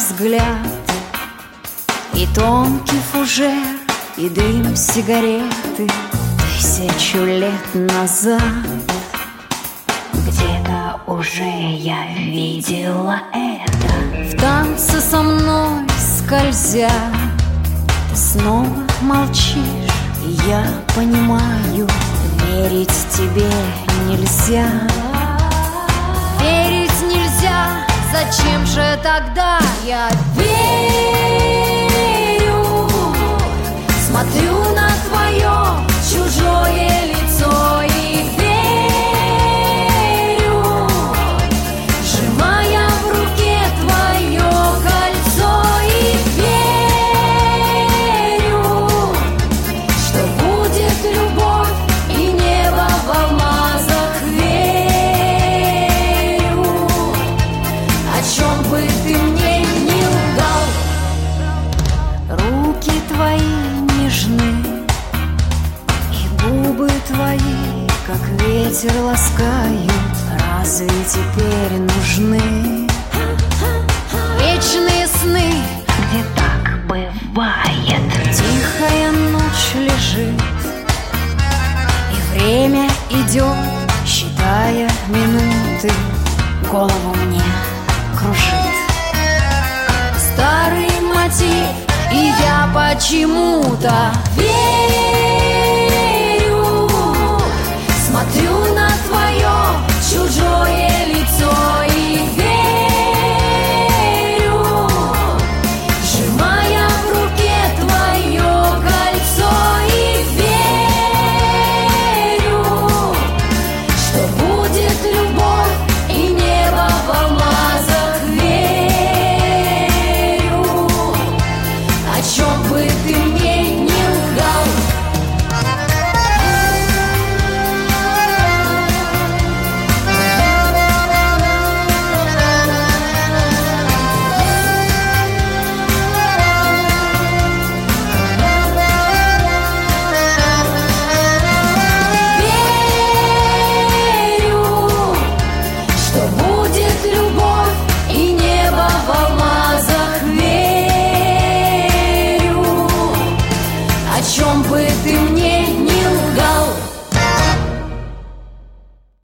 взгляд, и тонкий фужер, и дым сигареты 1000 лет назад. Где-то уже я видела это. В танце со мной скользя, ты снова молчишь, и я понимаю, верить тебе нельзя. Верить нельзя, зачем же тогда я верю? Смотрю на твое чужое лицо и верю, сжимая в руке твое кольцо, и верю, что будет любовь и небо в алмазах. Верю, о чем бы ты мне не лгал. Руки твои нежны, и губы твои, как ветер, ласкают. Разве теперь нужны вечные сны, где так бывает? Тихая ночь лежит, и время идет, считая минуты. Голову мне кружит старый мотив, и я почему-то верю. Смотрю на твое чужое лицо и верю, сжимая в руке твое кольцо, и верю, что будет любовь и небо в алмазах. Верю, о чем бы ты мне не лгал. Верю, что будет любовь и небо в алмазах. Верю, о чем бы ты мне не лгал.